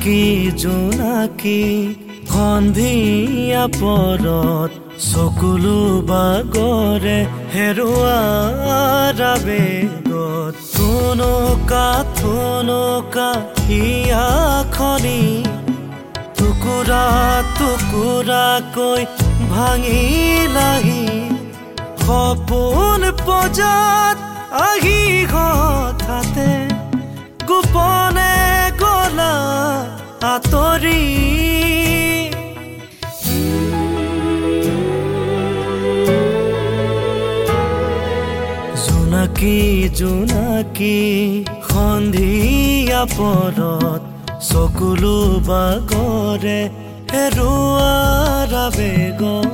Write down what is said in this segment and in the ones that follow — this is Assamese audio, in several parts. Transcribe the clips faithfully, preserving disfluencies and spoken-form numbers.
জোনাকী জোনাকী সন্ধিয়া পৰত চকুলো বাগৰে হেৰুৱাৰ আবেগত থুনুকা থুনুকা হিয়াখনি টুকুৰা টুকুৰাকৈ ভাঙিলাহি সপোন পজাত আহি হঠাতে গোপনে গলা আঁতৰি জোনাকী জোনাকী সন্ধিয়া পৰত চকুলো বাগৰে হেৰুৱাৰ আবেগত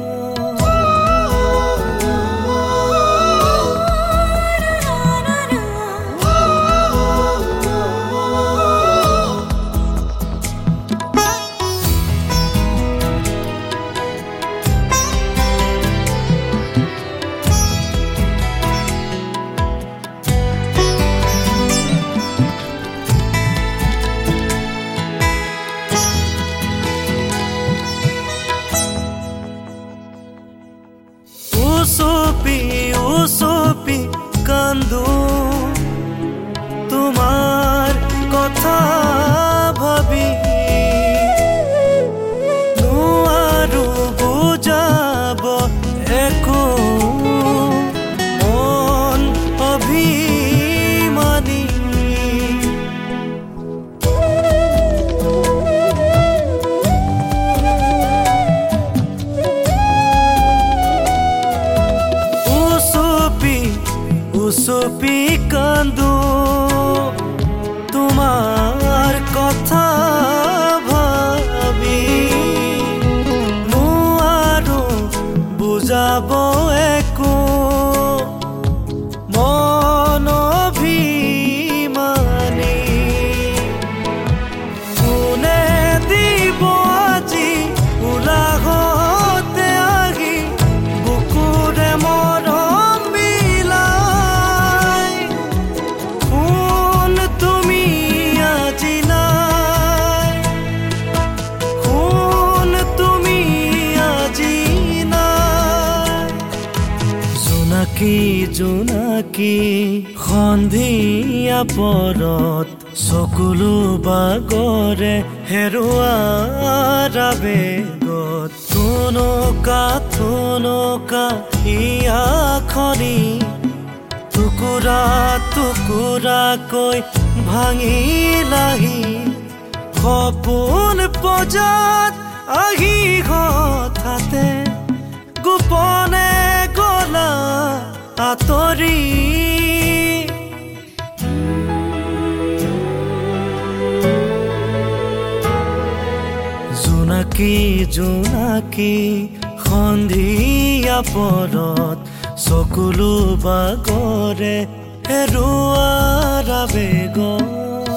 উচুপি উচুপি কান্দো তোমাৰ কথা ভাবি নোৱাৰো বুজাব একো মন অভিমানী উচুপি কান্দো তোমাৰ কথা ভাবি নোৱাৰো বুজাব একো মন অভিমানী কোনে দিব আজি উলাহতে আহি বুকুৰে মৰম জোনাকী জোনাকী সন্ধিয়া পৰত চকুলো বাগৰে হেৰুৱাৰ আবেগত থুনুকা থুনুকা হিয়াখনি টুকুৰা টুকুৰাকৈ ভাঙিলাহি সপোন পজাত আহি হঠাতে গোপনে গলা আঁতৰি জোনাকী জোনাকী সন্ধিয়া পৰত চকুলো বাগৰে হেৰুৱাৰ আবেগত